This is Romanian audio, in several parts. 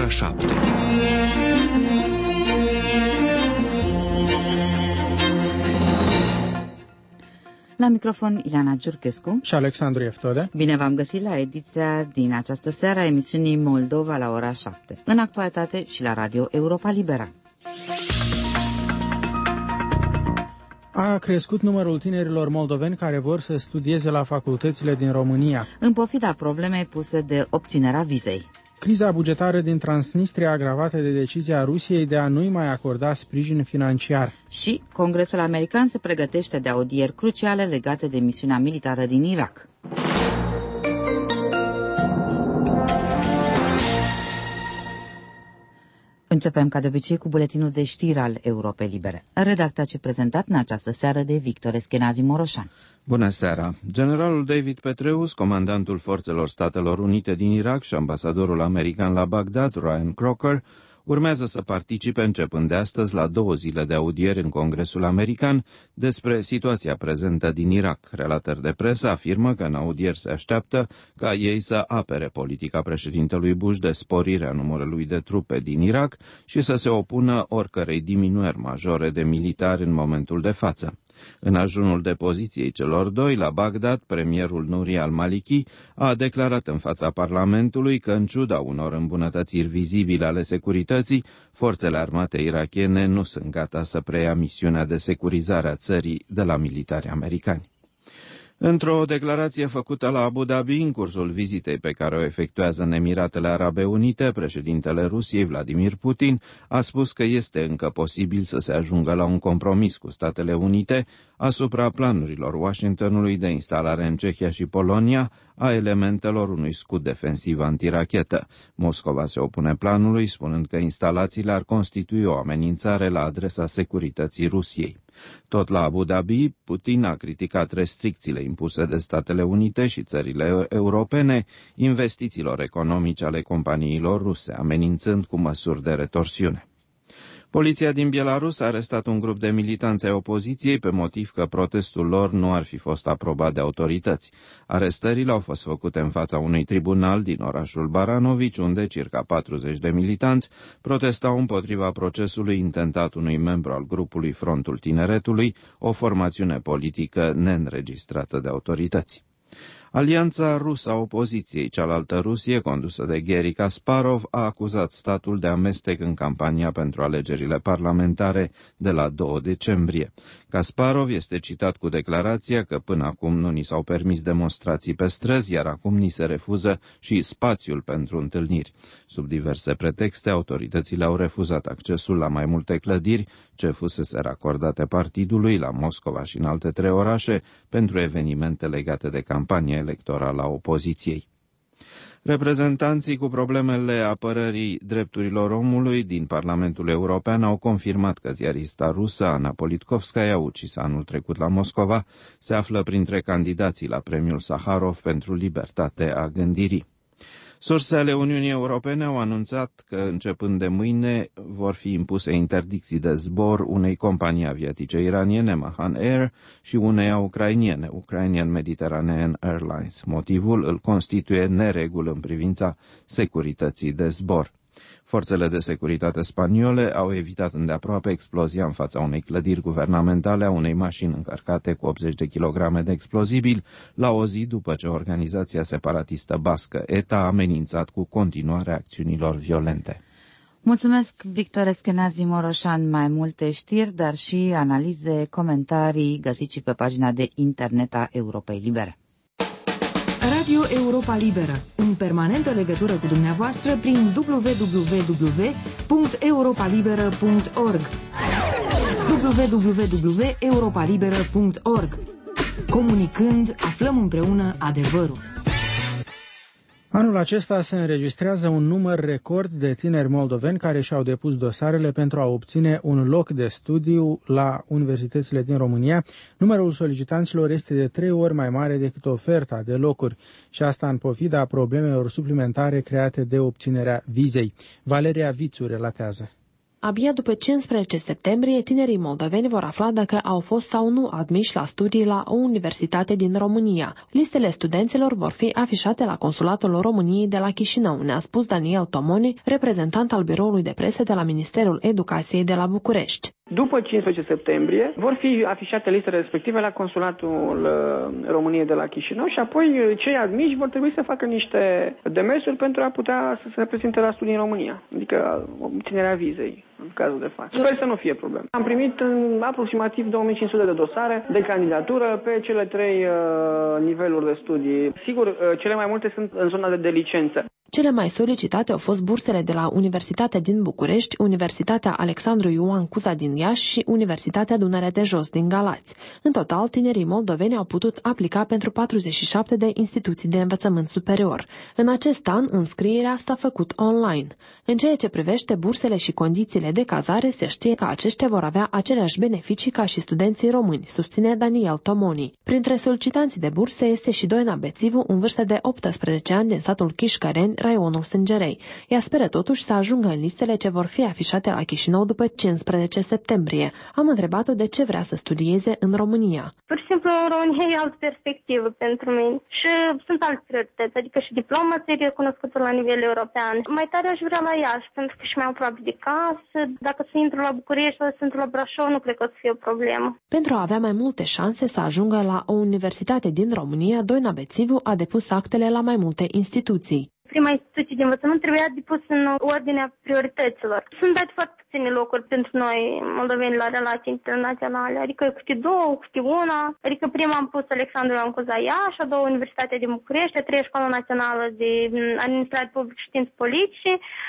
ora 7. La microfon Ileana Giurchescu și Alexandru Eftode. Bine v-am găsit la ediția din această seară a emisiunii Moldova la ora 7. În actualitate și la Radio Europa Libera. A crescut numărul tinerilor moldoveni care vor să studieze la facultățile din România, în pofida problemei puse de obținerea vizei. Criza bugetară din Transnistria agravată de decizia Rusiei de a nu-i mai acorda sprijin financiar. Și Congresul American se pregătește de audieri cruciale legate de misiunea militară din Irak. Începem ca de obicei cu buletinul de știri al Europei Libere, redactat și prezentat în această seară de Victor Eschenazi Moroșan. Bună seara! Generalul David Petraeus, comandantul Forțelor Statelor Unite din Irak și ambasadorul american la Bagdad, Ryan Crocker, urmează să participe începând de astăzi la 2 zile de audieri în Congresul American despre situația prezentă din Irak. Relatări de presă afirmă că în audieri se așteaptă ca ei să apere politica președintelui Bush de sporirea numărului de trupe din Irak și să se opună oricărei diminuări majore de militari în momentul de față. În ajunul depoziției celor doi, la Bagdad, premierul Nouri al-Maliki a declarat în fața Parlamentului că, în ciuda unor îmbunătățiri vizibile ale securității, forțele armate irakiene nu sunt gata să preia misiunea de securizare a țării de la militari americani. Într-o declarație făcută la Abu Dhabi, în cursul vizitei pe care o efectuează în Emiratele Arabe Unite, președintele Rusiei, Vladimir Putin, a spus că este încă posibil să se ajungă la un compromis cu Statele Unite asupra planurilor Washingtonului de instalare în Cehia și Polonia a elementelor unui scut defensiv antirachetă. Moscova se opune planului, spunând că instalațiile ar constitui o amenințare la adresa securității Rusiei. Tot la Abu Dhabi, Putin a criticat restricțiile impuse de Statele Unite și țările europene investițiilor economice ale companiilor ruse, amenințând cu măsuri de retorsiune. Poliția din Belarus a arestat un grup de militanți ai opoziției pe motiv că protestul lor nu ar fi fost aprobat de autorități. Arestările au fost făcute în fața unui tribunal din orașul Baranovici, unde circa 40 de militanți protestau împotriva procesului intentat unui membru al grupului Frontul Tineretului, o formațiune politică neînregistrată de autorități. Alianța rusă a opoziției, cealaltă Rusie, condusă de Garry Kasparov, a acuzat statul de amestec în campania pentru alegerile parlamentare de la 2 decembrie. Kasparov este citat cu declarația că până acum nu ni s-au permis demonstrații pe străzi, iar acum ni se refuză și spațiul pentru întâlniri. Sub diverse pretexte, autoritățile au refuzat accesul la mai multe clădiri ce fusese acordate partidului la Moscova și în alte 3 orașe pentru evenimente legate de campania electorală a opoziției. Reprezentanții cu problemele apărării drepturilor omului din Parlamentul European au confirmat că ziarista rusă Ana Politkovskaya, ucisă anul trecut la Moscova, se află printre candidații la premiul Saharov pentru libertate a gândirii. Surse ale Uniunii Europene au anunțat că începând de mâine vor fi impuse interdicții de zbor unei companii aviatice iraniene, Mahan Air, și uneia ucrainiene, Ukrainian Mediterranean Airlines. Motivul îl constituie nereguli în privința securității de zbor. Forțele de securitate spaniole au evitat îndeaproape explozia în fața unei clădiri guvernamentale a unei mașini încărcate cu 80 de kilograme de explozibili la o zi după ce organizația separatistă bască ETA a amenințat cu continuarea acțiunilor violente. Mulțumesc, Victor Eschenazi Moroșan. Mai multe știri, dar și analize, comentarii găsiți și pe pagina de internet a Europei Libere. Radio Europa Liberă, în permanentă legătură cu dumneavoastră prin www.europalibera.org www.europalibera.org. Comunicând, aflăm împreună adevărul. Anul acesta se înregistrează un număr record de tineri moldoveni care și-au depus dosarele pentru a obține un loc de studiu la universitățile din România. Numărul solicitanților este de 3 ori mai mare decât oferta de locuri și asta în pofida problemelor suplimentare create de obținerea vizei. Valeria Vițu relatează. Abia după 15 septembrie, tinerii moldoveni vor afla dacă au fost sau nu admiși la studii la o universitate din România. Listele studenților vor fi afișate la Consulatul României de la Chișinău, ne-a spus Daniel Tomoni, reprezentant al biroului de presă de la Ministerul Educației de la București. După 15 septembrie vor fi afișate listele respective la Consulatul României de la Chișinău și apoi cei admiși vor trebui să facă niște demersuri pentru a putea să se prezinte la studii în România, adică obținerea vizei în cazul de față. Sper să nu fie probleme. Am primit aproximativ 2500 de dosare de candidatură pe cele 3 niveluri de studii. Sigur, cele mai multe sunt în zona de licență. Cele mai solicitate au fost bursele de la Universitatea din București, Universitatea Alexandru Ioan Cuza din Iași și Universitatea Dunărea de Jos din Galați. În total, tinerii moldoveni au putut aplica pentru 47 de instituții de învățământ superior. În acest an, înscrierea s-a făcut online. În ceea ce privește bursele și condițiile de cazare, se știe că aceștia vor avea aceleași beneficii ca și studenții români, susține Daniel Tomoni. Printre solicitanții de burse este și Doina Bețivu, în vârstă de 18 ani din satul Chișcăreni, raionul Sângerei. Ea speră totuși să ajungă în listele ce vor fi afișate la Chișinău după 15 septembrie. Am întrebat-o de ce vrea să studieze în România. Pur și simplu, România e altă perspectivă pentru mine și sunt alte priorități, adică și diploma ți-e recunoscută la nivel european. Mai tare aș vrea la Iași, pentru că și mai aproape de casă. Dacă să intru la București sau să intru la Brașov, nu cred că o să fie o problemă. Pentru a avea mai multe șanse să ajungă la o universitate din România, Doina Bețivu a depus actele la mai multe instituții. Prima instituție de învățământ trebuia depus în ordinea priorităților. Sunt date foarte puține locuri pentru noi, moldoveni, la relații internaționale, adică câte 2, câte 1. Adică prima am pus Alexandru Ioan Cuza Iași, a 2 Universitatea din București, a 3 Școala Națională de Administrație Publică și Științe Politice,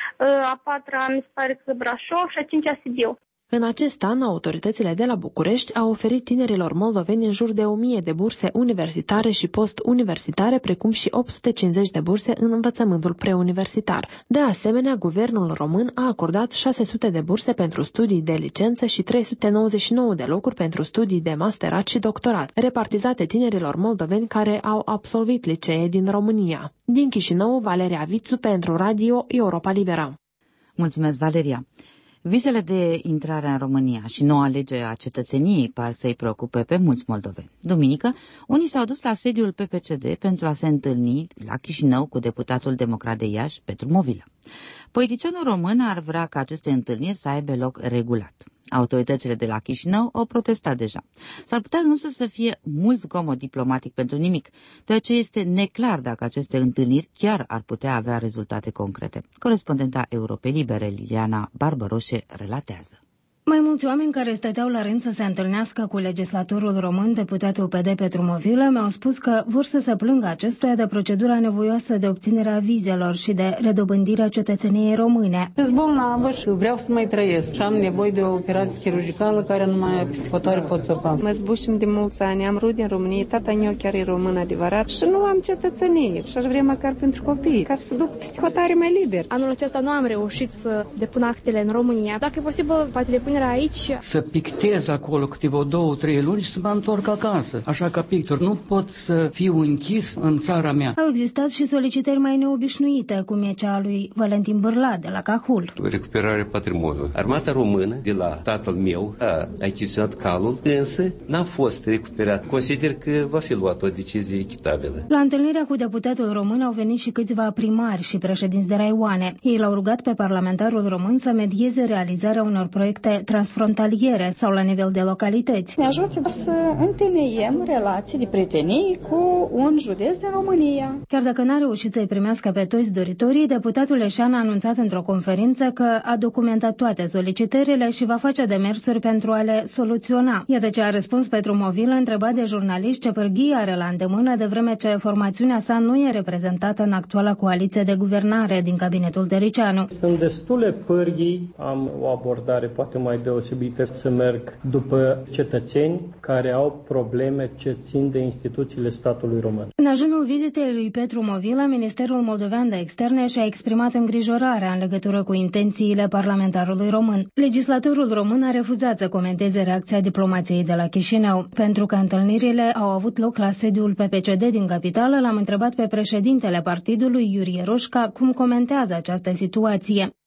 a 4 mi se pare că Brașov și a 5 Sibiu. În acest an, autoritățile de la București au oferit tinerilor moldoveni în jur de 1000 de burse universitare și post-universitare, precum și 850 de burse în învățământul preuniversitar. De asemenea, guvernul român a acordat 600 de burse pentru studii de licență și 399 de locuri pentru studii de masterat și doctorat, repartizate tinerilor moldoveni care au absolvit licee din România. Din Chișinău, Valeria Vițu pentru Radio Europa Liberă. Mulțumesc, Valeria. Vizele de intrare în România și noua lege a cetățeniei par să-i preocupe pe mulți moldoveni. Duminică, unii s-au dus la sediul PPCD pentru a se întâlni la Chișinău cu deputatul democrat de Iași, Petru Movilă. Politicianul român ar vrea ca aceste întâlniri să aibă loc regulat. Autoritățile de la Chișinău au protestat deja. S-ar putea însă să fie mult zgomot diplomatic pentru nimic, deoarece este neclar dacă aceste întâlniri chiar ar putea avea rezultate concrete. Corespondenta Europei Libere, Liliana Barbaroșe, relatează. Mai mulți oameni care stăteau la rând să se întâlnească cu legislatorul român, deputatul PD Petru Movilă, mi-au spus că vor să se plângă acestuia de procedura nevoioasă de obținerea vizelor și de redobândirea cetățeniei române. Sunt bolnavă și vreau să mai trăiesc și am nevoie de o operație chirurgicală care numai psihotare pot să fac. Mă zbușim de mulți ani, am rude în România, tata meu chiar e român adevărat și nu am cetățenie și aș vrea măcar pentru copii, ca să duc psihotare mai liber. Anul acesta nu am reușit să depun actele în România. Dacă e posibil, poate depune aici. Să pictez acolo câteva 2-3 luni și să mă întorc acasă. Așa ca pictor, nu pot să fiu închis în țara mea. Au existat și solicitări mai neobișnuite, cum e cea a lui Valentin Bârla de la Cahul. Recuperarea patrimoniului. Armata română de la tatăl meu a achiziționat calul, însă n-a fost recuperat. Consider că va fi luată o decizie echitabilă. La întâlnirea cu deputatul român au venit și câțiva primari și președinți de raioane. Ei l-au rugat pe parlamentarul român să medieze realizarea unor proiecte transfrontaliere sau la nivel de localități. Ne ajută să întemeiem relații de prietenie cu un județ din România. Chiar dacă n-a reușit să-i primească pe toți doritorii, deputatul Leșan a anunțat într-o conferință că a documentat toate solicitările și va face demersuri pentru a le soluționa. Iată ce a răspuns Petru Movilă, întrebat de jurnaliști ce pârghii are la îndemână, de vreme ce formațiunea sa nu e reprezentată în actuala coaliție de guvernare din cabinetul Tăricianu. Sunt destule pârghii, am o abordare poate mai deosebită să merg după cetățeni care au probleme ce țin de instituțiile statului român. În ajunul vizitei lui Petru Movilă, Ministerul Moldovean de Externe și-a exprimat îngrijorarea în legătură cu intențiile parlamentarului român. Legislatorul român a refuzat să comenteze reacția diplomației de la Chișinău. Pentru că întâlnirile au avut loc la sediul PPCD din capitală, l-am întrebat pe președintele partidului, Iurie Roșca, cum comentează această situație.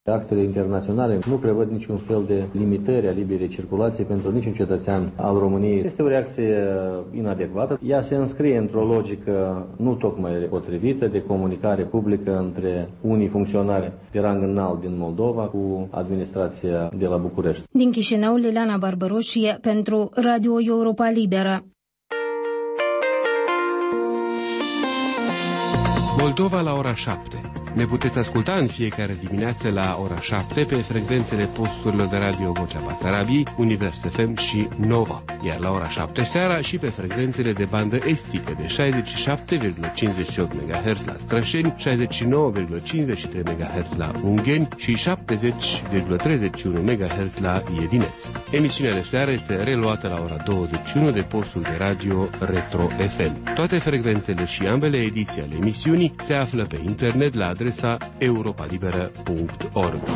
Actele internaționale nu prevăd niciun fel de limitări a liberei circulații pentru niciun cetățean al României. Este o reacție inadecvată. Ea se înscrie într-o logică nu tocmai potrivită de comunicare publică între unii funcționari de rang înalt din Moldova cu administrația de la București. Din Chișinău, Liliana Barbaroșie pentru Radio Europa Liberă. Moldova la ora 7. Ne puteți asculta în fiecare dimineață la ora 7 pe frecvențele posturilor de radio Vocea Basarabiei, Univers FM și Nova, iar la ora 7 seara și pe frecvențele de bandă estică de 67,58 MHz la Strășeni, 69,53 MHz la Ungheni și 70,31 MHz la Iedineț. Emisiunea de seară este reluată la ora 21 de postul de radio Retro FM. Toate frecvențele și ambele ediții ale emisiunii se află pe internet la adresa europalibera.org.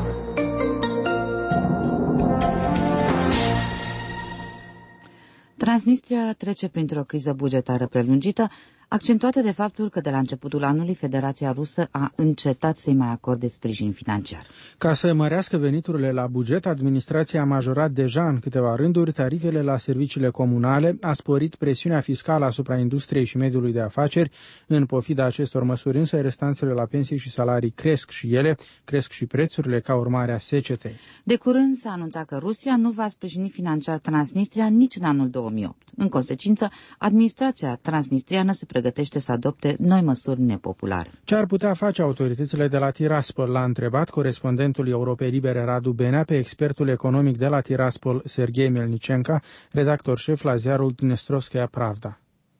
Transnistria trece printr-o criză bugetară prelungită, accentuată de faptul că de la începutul anului Federația Rusă a încetat să-i mai acorde sprijin financiar. Ca să mărească veniturile la buget, administrația a majorat deja în câteva rânduri tarifele la serviciile comunale, a sporit presiunea fiscală asupra industriei și mediului de afaceri. În pofida acestor măsuri însă, restanțele la pensii și salarii cresc și ele, cresc și prețurile ca urmare a secetei. De curând s-a anunțat că Rusia nu va sprijini financiar Transnistria nici în anul 2008. În consecință, administrația transnistriană se pregătește să adopte noi măsuri nepopulare. Ce ar putea face autoritățile de la Tiraspol? L-a întrebat corespondentul Europei Libere Radu Benea pe expertul economic de la Tiraspol, Serghei Melnicenca, redactor șef la ziarul Dnestrovskaya Pravda.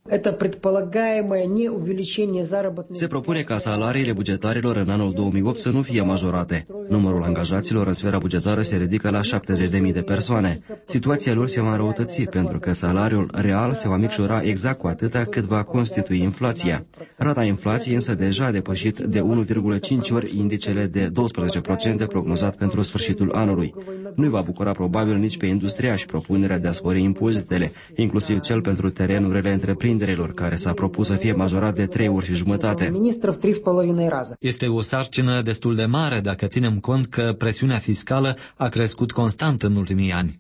Se propune ca salariile bugetarilor în anul 2008 să nu fie majorate. Numărul angajaților în sfera bugetară se ridică la 70.000 de persoane. Situația lor se va înrăutăți pentru că salariul real se va micșora exact cu atâta cât va constitui inflația. Rata inflației însă deja a depășit de 1,5 ori indicele de 12% prognozat pentru sfârșitul anului. Nu-i va bucura probabil nici pe industriași propunerea de a spori impozitele, inclusiv cel pentru terenurile întreprinderilor, care s-a propus să fie majorat de 3 ori și jumătate. Este o sarcină destul de mare dacă ținem cont că presiunea fiscală a crescut constant în ultimii ani.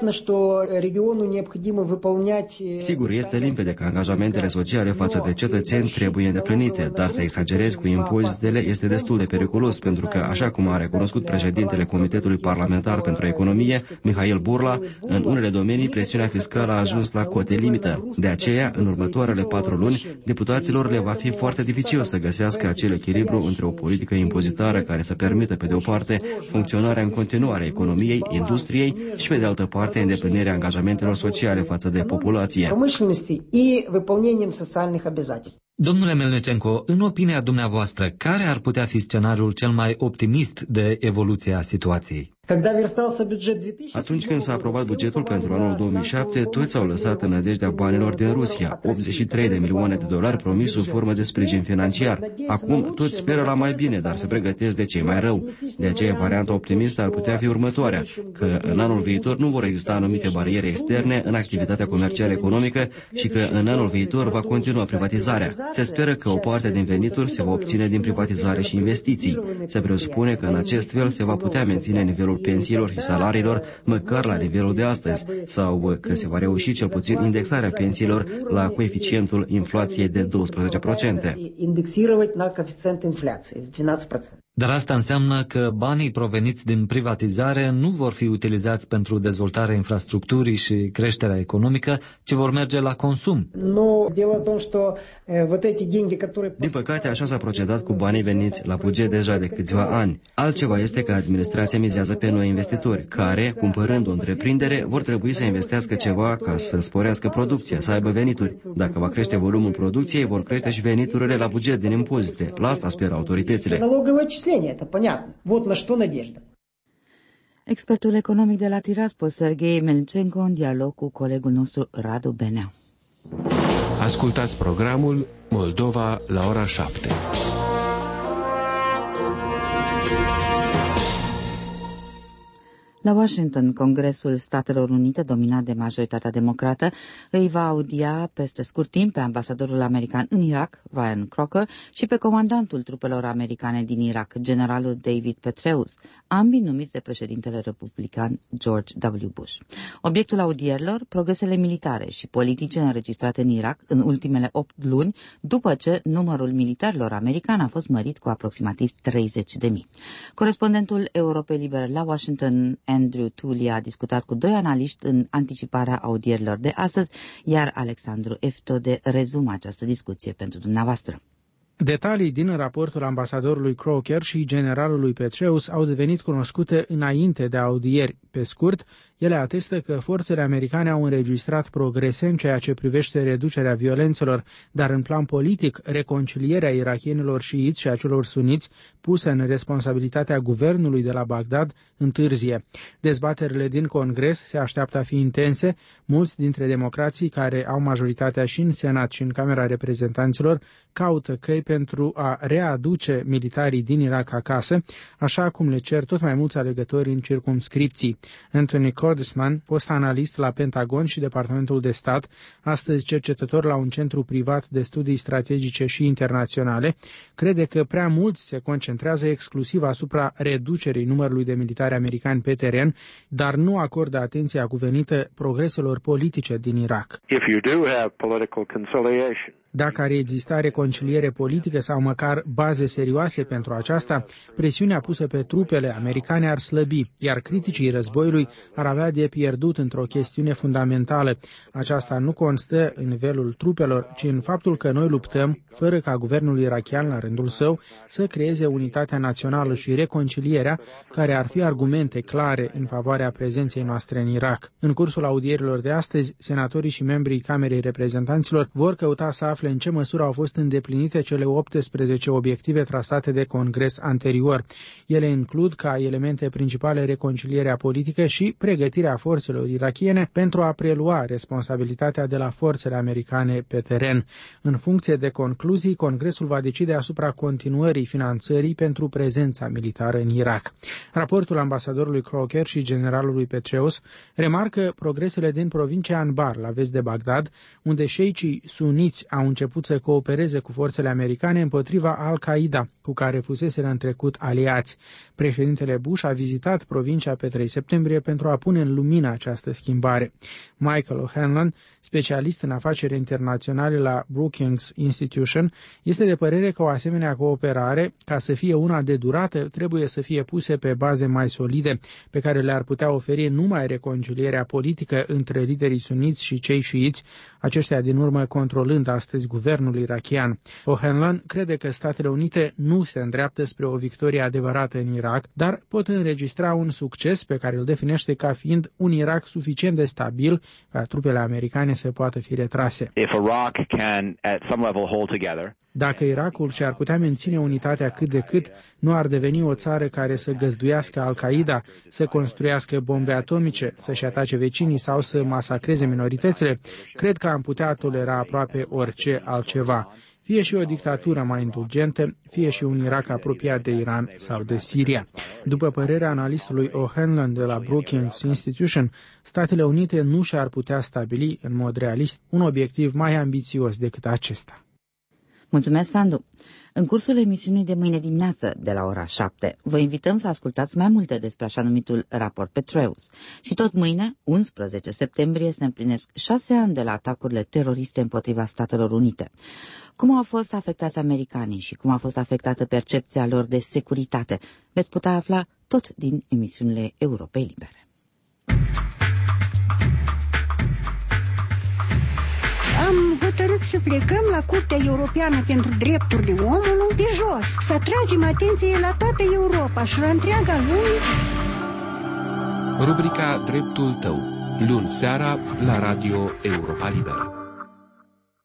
Sigur, este limpede că angajamentele sociale față de cetățeni trebuie îndeplinite, dar să exagerezi cu impozitele este destul de periculos, pentru că, așa cum a recunoscut președintele Comitetului Parlamentar pentru Economie, Mihail Burla, în unele domenii presiunea fiscală a ajuns la cote limită. De aceea, în următoarele 4 luni, deputaților le va fi foarte dificil să găsească acel echilibru între o politică impozitară care să permită, pe de o parte, funcționarea în continuare a economiei, industriei și, pe de altă parte, îndeplinirea angajamentelor sociale față de populație. Domnule Melnicenco, în opinia dumneavoastră, care ar putea fi scenariul cel mai optimist de evoluție a situației? Atunci când s-a aprobat bugetul pentru anul 2007, toți au lăsat în nădejdea banilor din Rusia, 83 de milioane de dolari promis sub formă de sprijin financiar. Acum toți speră la mai bine, dar se pregătesc de cei mai rău. De aceea, varianta optimistă ar putea fi următoarea, că în anul viitor nu vor exista anumite bariere externe în activitatea comercială economică și că în anul viitor va continua privatizarea. Se speră că o parte din venituri se va obține din privatizare și investiții. Se presupune că în acest fel se va putea menține nivelul pensiilor și salariilor măcar la nivelul de astăzi, sau că se va reuși cel puțin indexarea pensiilor la coeficientul inflației de 12%. Dar asta înseamnă că banii proveniți din privatizare nu vor fi utilizați pentru dezvoltarea infrastructurii și creșterea economică, ci vor merge la consum. Din păcate, așa s-a procedat cu banii veniți la buget deja de câțiva ani. Altceva este că administrația mizează pe noi investitori, care, cumpărând o întreprindere, vor trebui să investească ceva ca să sporească producția, să aibă venituri. Dacă va crește volumul producției, vor crește și veniturile la buget din impozite. La asta speră autoritățile. Expertul economic de la Tiraspol, Serghei Melnicenco, în dialog cu colegul nostru Radu Benea. Ascultați programul Moldova la ora 7. La Washington, Congresul Statelor Unite, dominat de majoritatea democrată, îi va audia peste scurt timp pe ambasadorul american în Irak, Ryan Crocker, și pe comandantul trupelor americane din Irak, generalul David Petraeus, ambii numiți de președintele republican George W. Bush. Obiectul audierilor, progresele militare și politice înregistrate în Irak în ultimele 8 luni, după ce numărul militarilor americani a fost mărit cu aproximativ 30.000. Corespondentul Europei Libere la Washington, Andrew Tully, a discutat cu 2 analiști în anticiparea audierilor de astăzi, iar Alexandru Eftode rezumă această discuție pentru dumneavoastră. Detalii din raportul ambasadorului Crocker și generalului Petraeus au devenit cunoscute înainte de audieri. Pe scurt, ele atestă că forțele americane au înregistrat progrese în ceea ce privește reducerea violențelor, dar în plan politic, reconcilierea irakienilor șiiți și a celor suniți, pusă în responsabilitatea guvernului de la Bagdad, întârzie. Dezbaterile din Congres se așteaptă a fi intense. Mulți dintre democrații care au majoritatea și în Senat și în Camera Reprezentanților caută căi pentru a readuce militarii din Irak acasă, așa cum le cer tot mai mulți alegători în circumscripții. Anthony Cordesman, fost analist la Pentagon și Departamentul de Stat, astăzi cercetător la un centru privat de studii strategice și internaționale, crede că prea mulți se concentrează exclusiv asupra reducerii numărului de militari americani pe teren, dar nu acordă atenția cuvenită progreselor politice din Irak. Dacă ar exista reconciliere politică sau măcar baze serioase pentru aceasta, presiunea pusă pe trupele americane ar slăbi, iar criticii războiului ar avea de pierdut într-o chestiune fundamentală. Aceasta nu constă în nivelul trupelor, ci în faptul că noi luptăm, fără ca guvernul irakian, la rândul său, să creeze unitatea națională și reconcilierea, care ar fi argumente clare în favoarea prezenței noastre în Irak. În cursul audierilor de astăzi, senatorii și membrii Camerei Reprezentanților vor căuta să afle în ce măsură au fost îndeplinite cele 18 obiective trasate de Congres anterior. Ele includ ca elemente principale reconcilierea politică și pregătirea forțelor irakiene pentru a prelua responsabilitatea de la forțele americane pe teren. În funcție de concluzii, Congresul va decide asupra continuării finanțării pentru prezența militară în Irak. Raportul ambasadorului Crocker și generalului Petraeus remarcă progresele din provincia Anbar, la vest de Bagdad, unde șeicii suniți au început să coopereze cu forțele americane împotriva Al-Qaeda, cu care fuseseră în trecut aliați. Președintele Bush a vizitat provincia pe 3 septembrie pentru a pune în lumină această schimbare. Michael O'Hanlon, specialist în afaceri internaționale la Brookings Institution, este de părere că o asemenea cooperare, ca să fie una de durată, trebuie să fie puse pe baze mai solide, pe care le-ar putea oferi numai reconcilierea politică între liderii suniți și cei șiiți, aceștia din urmă controlând astăzi guvernul irakian. O'Hanlon crede că Statele Unite nu se îndreaptă spre o victorie adevărată în Irak, dar pot înregistra un succes pe care îl definește ca fiind un Irak suficient de stabil ca trupele americane să poată fi retrase. Dacă Irakul și-ar putea menține unitatea cât de cât, nu ar deveni o țară care să găzduiască Al-Qaeda, să construiască bombe atomice, să-și atace vecinii sau să masacreze minoritățile, cred că am putea tolera aproape orice altceva. Fie și o dictatură mai indulgentă, fie și un Irak apropiat de Iran sau de Siria. După părerea analistului O'Hanlon de la Brookings Institution, Statele Unite nu și-ar putea stabili în mod realist un obiectiv mai ambițios decât acesta. Mulțumesc, Sandu! În cursul emisiunii de mâine dimineață, de la ora 7, vă invităm să ascultați mai multe despre așa numitul raport Petraeus. Și tot mâine, 11 septembrie, se împlinesc 6 ani de la atacurile teroriste împotriva Statelor Unite. Cum au fost afectați americanii și cum a fost afectată percepția lor de securitate, veți putea afla tot din emisiunile Europei Libere. Am hotărât să plecăm la Curtea Europeană pentru Drepturile Omului pe jos, să atragem atenție la toată Europa și la întreaga lume. Rubrica Dreptul tău, luni seara la Radio Europa Liberă.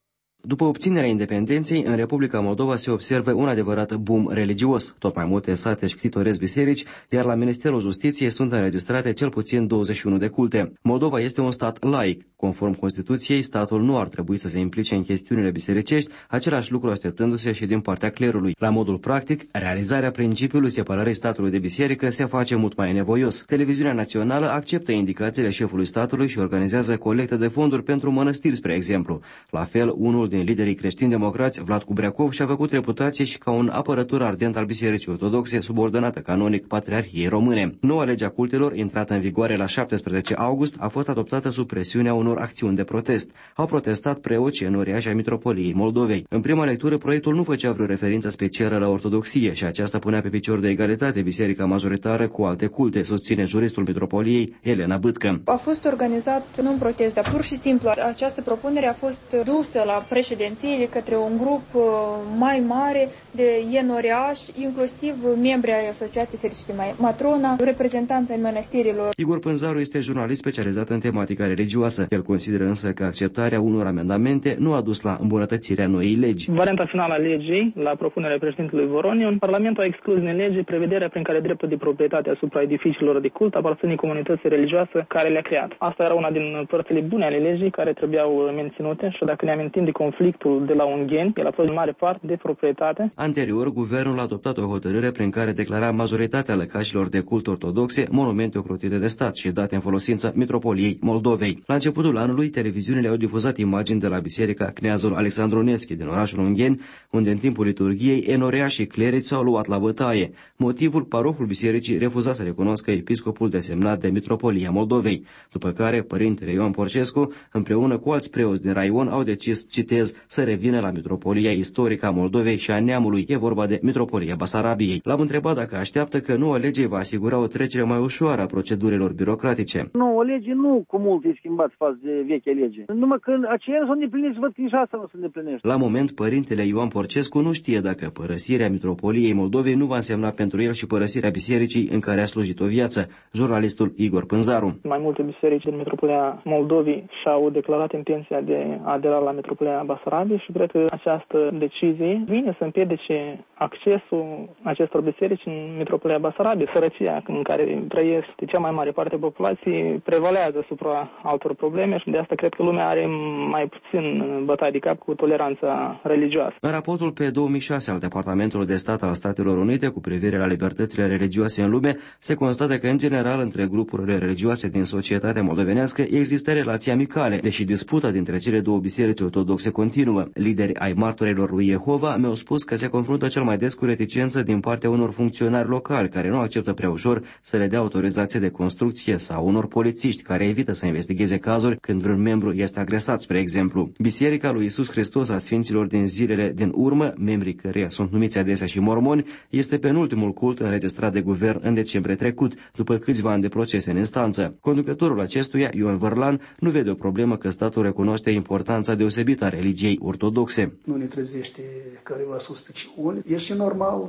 După obținerea independenței, în Republica Moldova se observă un adevărat boom religios. Tot mai multe sate își ctitoresc biserici, iar la Ministerul Justiției sunt înregistrate cel puțin 21 de culte. Moldova este un stat laic. Conform Constituției, statul nu ar trebui să se implice în chestiunile bisericești, același lucru așteptându-se și din partea clerului. La modul practic, realizarea principiului separării statului de biserică se face mult mai nevoios. Televiziunea națională acceptă indicațiile șefului statului și organizează colecte de fonduri pentru mănăstiri, spre exemplu. La fel, unul din liderii creștini-democrați, Vlad Cubreacov, și-a făcut reputație și ca un apărător ardent al Bisericii Ortodoxe, subordonată canonic Patriarhiei Române. Noua lege a cultelor, intrată în vigoare la 17 august, a fost adoptată sub presiunea unor acțiuni de protest. Au protestat preoți, enoriași ai Mitropoliei Moldovei. În prima lectură, proiectul nu făcea vreo referință specială la ortodoxie și aceasta punea pe picior de egalitate biserica majoritară cu alte culte, susține juristul Mitropoliei Elena Bâtcă. A fost organizat nu un protest, dar pur și simplu această propunere a fost dusă la președinție de către un grup mai mare de enoriași, inclusiv membri ai Asociației Fericite Matrona, reprezentanți ai mănăstirilor. Igor Pânzaru este jurnalist specializat în tematica religioasă. El consideră însă că acceptarea unor amendamente nu a dus la îmbunătățirea noii legi. Varianta finală a legii, la propunerea președintelui Voronion, Parlamentul a exclus din lege prevederea prin care dreptul de proprietate asupra edificiilor de cult aparține comunității religioase care le-a creat. Asta era una din părțile bune ale legii care trebuiau menținute și dacă ne amintim de conflictul de la Ungheni, el a fost în mare parte de proprietate. Anterior, guvernul a adoptat o hotărâre prin care declara majoritatea lăcașilor de cult ortodoxe monumente ocrotite de stat și date în folosință Mitropoliei Moldovei. La începutul anului, televiziunile au difuzat imagini de la biserica Cneazul Alexandru Nevski din orașul Ungheni, unde în timpul liturghiei enoriași și clerici s-au luat la bătaie. Motivul, parohul bisericii refuza să recunoască episcopul desemnat de Mitropolia Moldovei, după care părintele Ioan Porcescu, împreună cu alți preoți din raion, au decis, citez, să revină la Mitropolia istorică a Moldovei și a neamului. E vorba de Mitropolia Basarabiei. L-am întrebat dacă așteaptă că noua lege va asigura o trecere mai ușoară a procedurilor birocratice. Noua lege nu cu mult e schimbat față de vechea lege. Numai că aceia nu s-au îndeplinit și văd că nici asta nu se îndeplinește. La moment, părintele Ioan Porcescu nu știe dacă părăsirea Mitropoliei Moldovei nu va însemna pentru el și părăsirea bisericii în care a slujit o viață. Jurnalistul Igor Pânzaru. Mai multe biserici din Mitropolia Moldovei și-au declarat intenția de a adera la Mitropolia Basarabiei și cred că această decizie vine să împiedice accesul acestor biserici în Mitropolia Basarabiei. Sărăcia în care trăiesc de cea mai mare parte a populației prevalează asupra altor probleme și de asta cred că lumea are mai puțin bătaie de cap cu toleranța religioasă. În raportul pe 2006 al Departamentului de Stat al Statelor Unite cu privire la libertățile religioase în lume, se constată că în general între grupurile religioase din societatea moldovenească există relații amicale, deși disputa dintre cele două biserici ortodoxe continuă. Lideri ai martorilor lui Jehova mi-au spus că se confruntă cel mai des cu reticență din partea unor funcționari locali care nu acceptă prea ușor să le dea autorizație de construcție sau unor polițiști care evită să investigheze cazuri când vreun membru este agresat, spre exemplu. Biserica lui Iisus Hristos a Sfinților din zilele din urmă, membrii căreia sunt numiți adesea și mormoni, este penultimul cult înregistrat de guvern în decembrie trecut, după câțiva ani de procese în instanță. Conducătorul acestuia, Ion Vărlan, nu vede o problemă că statul recunoaște importanța deosebită a religiei ortodoxe. Nu ne trezește careva suspiciuni. E și normal,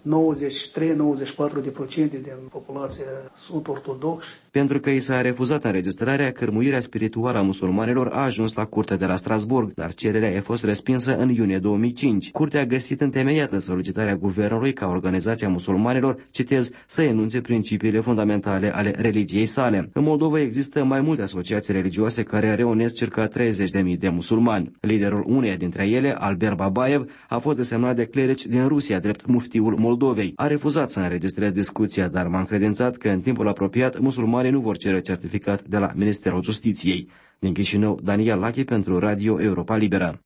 93-94% din populație sunt ortodoxi. Pentru că i s-a refuzat înregistrarea, cărmuirea spirituală a musulmanilor a ajuns la curtea de la Strasbourg, dar cererea a fost respinsă în iunie 2005. Curtea a găsit întemeiată solicitarea guvernului ca organizația musulmanilor, citez, să enunțe principiile fundamentale ale religiei sale. În Moldova există mai multe asociații religioase care reunesc circa 30.000 de musulmani. Liderul uneia dintre ele, Albert Babaev, a fost desemnat de clerici din Rusia drept muftiul Moldovei. A refuzat să înregistreze discuția, dar m-a încredințat că în timpul apropiat musulmanii nu vor cere certificat de la Ministerul Justiției. Din Chișinău, Daniel Lachi pentru Radio Europa Liberă.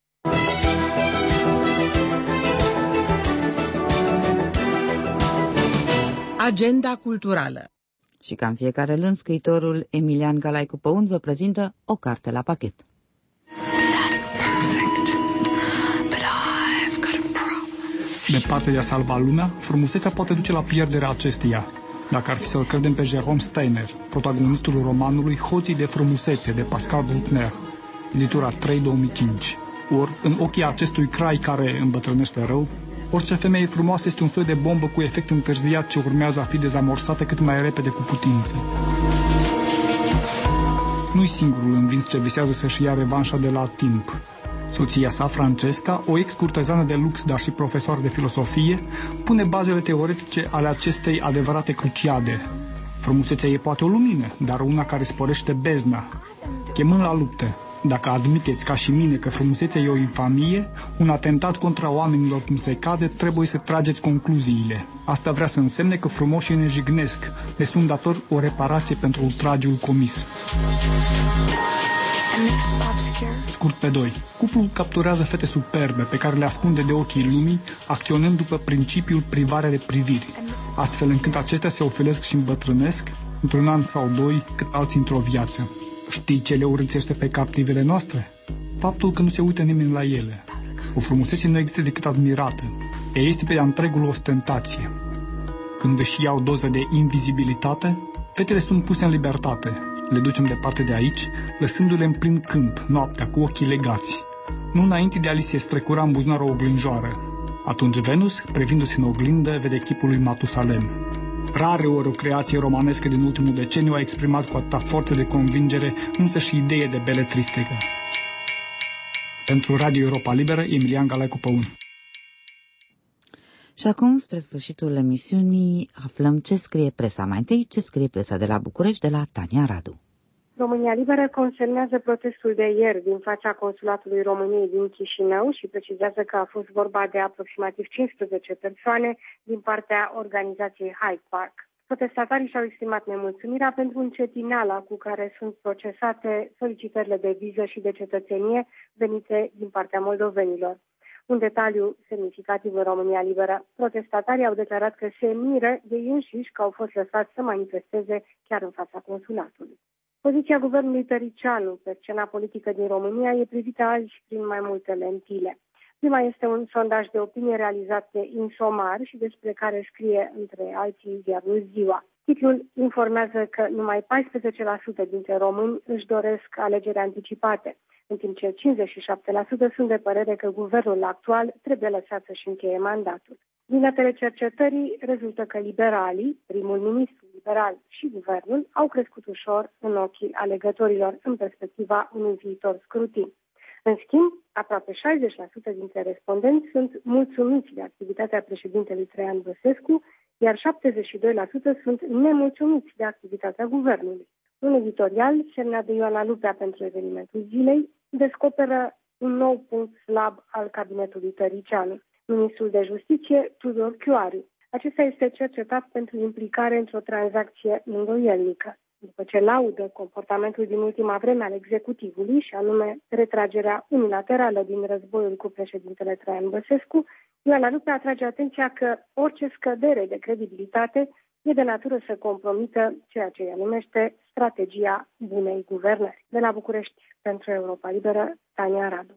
Agenda culturală. Și ca în fiecare luni, scriitorul Emilian Galaicu Păun vă prezintă o carte la pachet. Departe de a salva lumea, frumusețea poate duce la pierderea acesteia. Dacă ar fi să-l credem pe Jérôme Steiner, protagonistul romanului Hoții de frumusețe de Pascal Bruckner, editura 3-2005. Ori, în ochii acestui crai care îmbătrânește rău, orice femeie frumoasă este un soi de bombă cu efect întârziat ce urmează a fi dezamorsată cât mai repede cu putință. Nu-i singurul învins ce visează să-și ia revanșa de la timp. Soția sa, Francesca, o ex-curtezană de lux, dar și profesor de filosofie, pune bazele teoretice ale acestei adevărate cruciade. Frumusețea e poate o lumină, dar una care sporește bezna, chemând la luptă. Dacă admiteți ca și mine că frumusețea e o infamie, un atentat contra oamenilor cum se cade, trebuie să trageți concluziile. Asta vrea să însemne că frumoșii ne jignesc, le sunt datori o reparație pentru ultragiul comis. Scurt pe 2. Cuplul capturează fete superbe pe care le ascunde de ochii lumii, acționând după principiul privare de priviri, astfel încât acestea se ofelesc și îmbătrânesc într-un an sau doi, cât alții într-o viață. Știi ce le urâțește pe captivele noastre? Faptul că nu se uită nimeni la ele. O frumusețe nu există decât admirată. Ea este pe de-a întregul ostentație. Când își iau doză de invizibilitate, fetele sunt puse în libertate. Le ducem departe de aici, lăsându-le în plin câmp, noaptea, cu ochii legați. Nu înainte de a li se strecura în buzunar o oglinjoară. Atunci Venus, privindu-se în oglindă, vede chipul lui Matusalem. Rare ori o creație romanescă din ultimul deceniu a exprimat cu atâta forță de convingere însă și idee de beletristică. Pentru Radio Europa Liberă, Emilian Galecu Păun. Și acum, spre sfârșitul emisiunii, aflăm ce scrie presa. Mai întâi, ce scrie presa de la București, de la Tania Radu. România Liberă consemnează protestul de ieri din fața Consulatului României din Chișinău și precizează că a fost vorba de aproximativ 15 persoane din partea organizației Hyde Park. Protestatarii și-au exprimat nemulțumirea pentru încetineala cu care sunt procesate solicitările de viză și de cetățenie venite din partea moldovenilor. Un detaliu semnificativ în România Liberă. Protestatarii au declarat că se miră de ei înșiși că au fost lăsați să manifesteze chiar în fața consulatului. Poziția guvernului Tăricianu pe scena politică din România e privită azi prin mai multe lentile. Prima este un sondaj de opinie realizat de Insomar și despre care scrie între alții ziarul Ziua. Titlul informează că numai 14% dintre români își doresc alegeri anticipate, în timp ce 57% sunt de părere că guvernul actual trebuie lăsat să-și încheie mandatul. Din datele cercetării rezultă că liberalii, primul ministru liberal și guvernul au crescut ușor în ochii alegătorilor în perspectiva unui viitor scrutin. În schimb, aproape 60% dintre respondenți sunt mulțumiți de activitatea președintelui Traian Băsescu, iar 72% sunt nemulțumiți de activitatea guvernului. Un editorial semnat de Ioana Lupea pentru evenimentul zilei descoperă un nou punct slab al cabinetului Tăricianu. Ministrul de Justiție, Tudor Chiuariu. Acesta este cercetat pentru implicare într-o tranzacție îndoielnică. După ce laudă comportamentul din ultima vreme al executivului, și anume retragerea unilaterală din războiul cu președintele Traian Băsescu, Ioana Lupea atrage atenția că orice scădere de credibilitate e de natură să compromită ceea ce ea numește strategia bunei guvernări. De la București, pentru Europa Liberă, Tania Radu.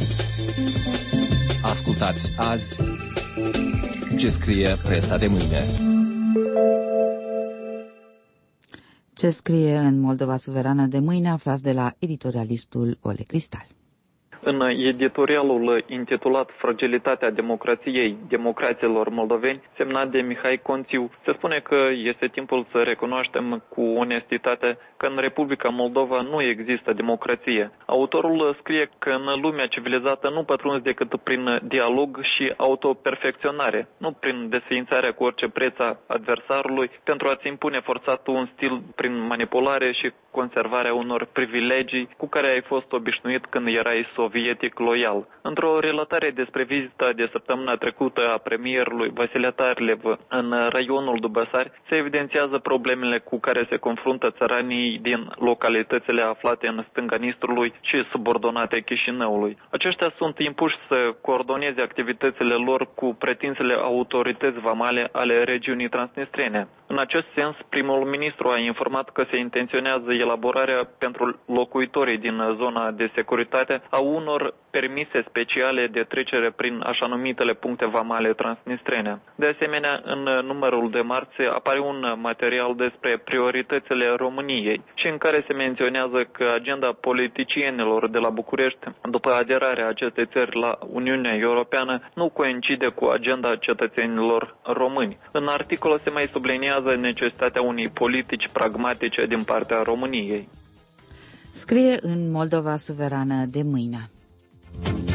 Ascultați azi ce scrie presa de mâine. Ce scrie în Moldova Suverană de mâine aflați de la editorialistul Ole Cristal. În editorialul intitulat Fragilitatea democrației democraților moldoveni, semnat de Mihai Conțiu, se spune că este timpul să recunoaștem cu onestitate că în Republica Moldova nu există democrație. Autorul scrie că în lumea civilizată nu pătrunzi decât prin dialog și autoperfecționare, nu prin desființarea cu orice preț a adversarului pentru a-ți impune forțat un stil prin manipulare și conservarea unor privilegii cu care ai fost obișnuit când erai sovietic loial. Într-o relatare despre vizita de săptămâna trecută a premierului Vasile Tarlev în raionul Dubăsari, se evidențiază problemele cu care se confruntă țăranii din localitățile aflate în stânga Nistrului și subordonate Chișinăului. Aceștia sunt impuși să coordoneze activitățile lor cu pretinsele autorități vamale ale regiunii transnistrene. În acest sens, primul ministru a informat că se intenționează elaborarea pentru locuitorii din zona de securitate a unor permise speciale de trecere prin așa numitele puncte vamale transnistrene. De asemenea, în numărul de marți apare un material despre prioritățile României și în care se menționează că agenda politicienilor de la București, după aderarea acestei țări la Uniunea Europeană, nu coincide cu agenda cetățenilor români. În articol se mai subliniază necesitatea unei politici pragmatice din partea României. Scrie în Moldova Suverană de mâine.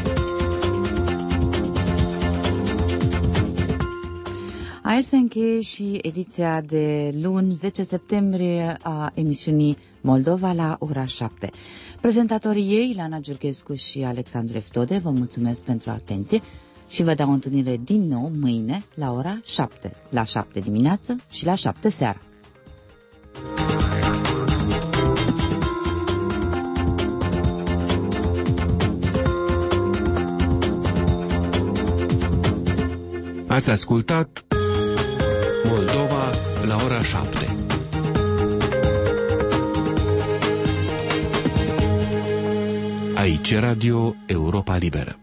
Aici se încheie și ediția de luni, 10 septembrie, a emisiunii Moldova la ora 7. Prezentatorii ei, Ilana Giurghescu și Alexandru Eftode, vă mulțumesc pentru atenție și vă dau o întâlnire din nou mâine la ora 7, la 7 dimineață și la 7 seara. Ați ascultat Moldova la ora 7. Aici Radio Europa Liberă.